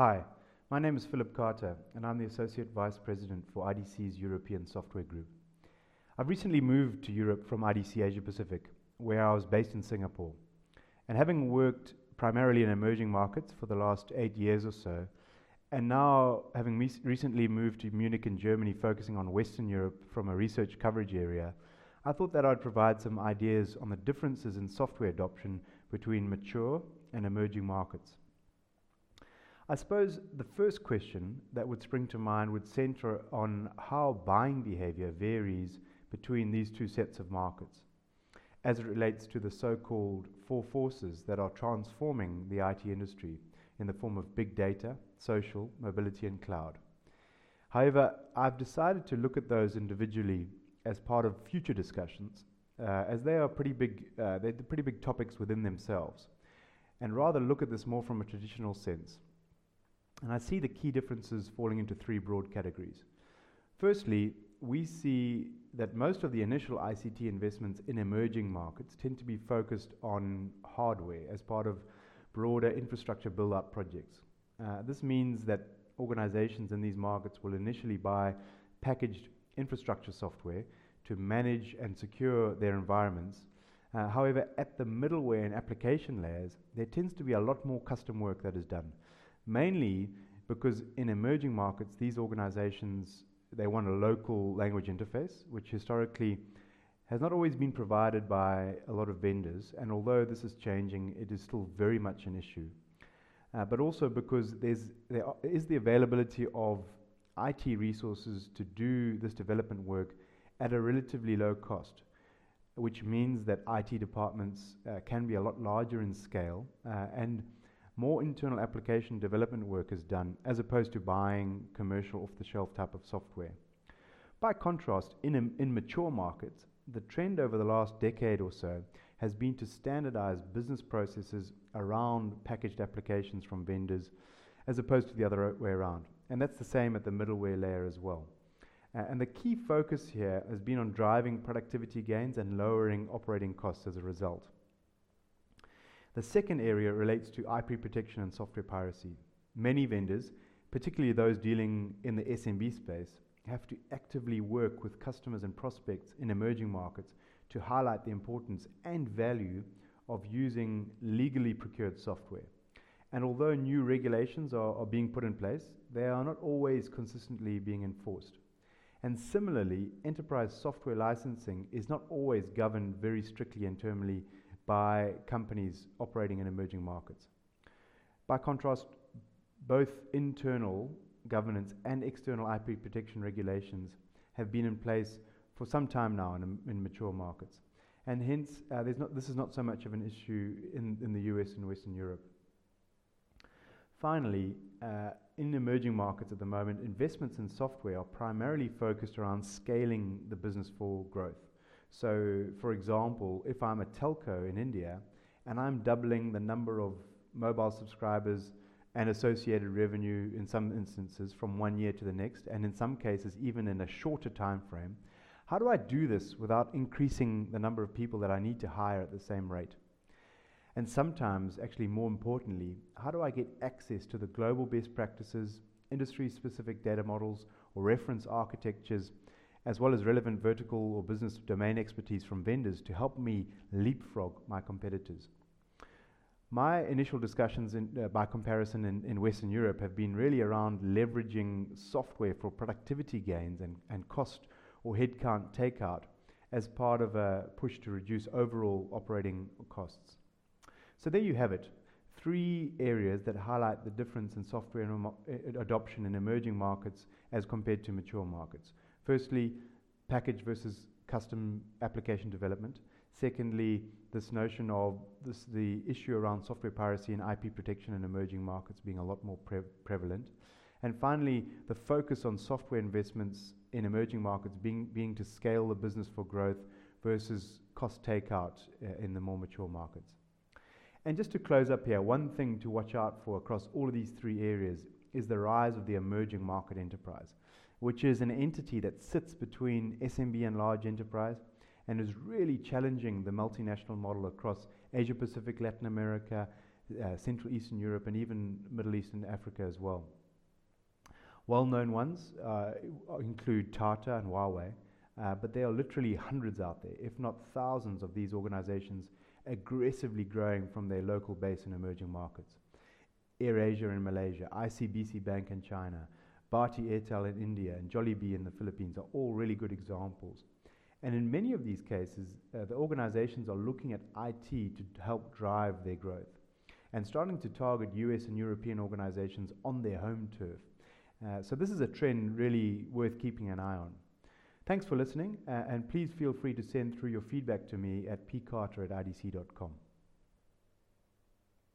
Hi, my name is Philip Carter, and I'm the Associate Vice President for IDC's European Software Group. I've recently moved to Europe from IDC Asia Pacific, where I was based in Singapore. And having worked primarily in emerging markets for the last 8 years or so, and now having recently moved to Munich in Germany, focusing on Western Europe from a research coverage area, I thought that I'd provide some ideas on the differences in software adoption between mature and emerging markets. I suppose the first question that would spring to mind would center on how buying behavior varies between these two sets of markets, as it relates to the so-called four forces that are transforming the IT industry in the form of big data, social, mobility, and cloud. However, I've decided to look at those individually as part of future discussions, as they are pretty big topics within themselves, and rather look at this more from a traditional sense. And I see the key differences falling into three broad categories. Firstly, we see that most of the initial ICT investments in emerging markets tend to be focused on hardware as part of broader infrastructure build-up projects. This means that organizations in these markets will initially buy packaged infrastructure software to manage and secure their environments. However, at the middleware and application layers, there tends to be a lot more custom work that is done. Mainly because in emerging markets, these organizations, they want a local language interface, which historically has not always been provided by a lot of vendors. And although this is changing, it is still very much an issue. But also because there is the availability of IT resources to do this development work at a relatively low cost, which means that IT departments can be a lot larger in scale and more internal application development work is done as opposed to buying commercial off-the-shelf type of software. By contrast, in mature markets, the trend over the last decade or so has been to standardize business processes around packaged applications from vendors as opposed to the other way around. And that's the same at the middleware layer as well. And the key focus here has been on driving productivity gains and lowering operating costs as a result. The second area relates to IP protection and software piracy. Many vendors, particularly those dealing in the SMB space, have to actively work with customers and prospects in emerging markets to highlight the importance and value of using legally procured software. And although new regulations are being put in place, they are not always consistently being enforced. And similarly, enterprise software licensing is not always governed very strictly internally by companies operating in emerging markets. By contrast, both internal governance and external IP protection regulations have been in place for some time now in mature markets. And hence, this is not so much of an issue in the US and Western Europe. Finally, in emerging markets at the moment, investments in software are primarily focused around scaling the business for growth. So, for example, if I'm a telco in India and I'm doubling the number of mobile subscribers and associated revenue in some instances from 1 year to the next, and in some cases even in a shorter time frame, how do I do this without increasing the number of people that I need to hire at the same rate? And sometimes, actually more importantly, how do I get access to the global best practices, industry-specific data models, or reference architectures, as well as relevant vertical or business domain expertise from vendors to help me leapfrog my competitors? My initial discussions by comparison in Western Europe have been really around leveraging software for productivity gains and cost or headcount takeout as part of a push to reduce overall operating costs. So there you have it, 3 areas that highlight the difference in software adoption in emerging markets as compared to mature markets. Firstly, package versus custom application development. Secondly, this notion of the issue around software piracy and IP protection in emerging markets being a lot more prevalent. And finally, the focus on software investments in emerging markets being to scale the business for growth versus cost takeout in the more mature markets. And just to close up here, one thing to watch out for across all of these 3 areas is the rise of the emerging market enterprise, which is an entity that sits between SMB and large enterprise and is really challenging the multinational model across Asia Pacific, Latin America, Central Eastern Europe, and even Middle East and Africa as well. Well-known ones include Tata and Huawei, but there are literally hundreds out there, if not thousands, of these organizations aggressively growing from their local base in emerging markets. AirAsia in Malaysia, ICBC Bank in China, Bharti Airtel in India, and Jollibee in the Philippines are all really good examples. And in many of these cases, the organizations are looking at IT to help drive their growth and starting to target US and European organizations on their home turf. So this is a trend really worth keeping an eye on. Thanks for listening, and please feel free to send through your feedback to me at pcarter@idc.com.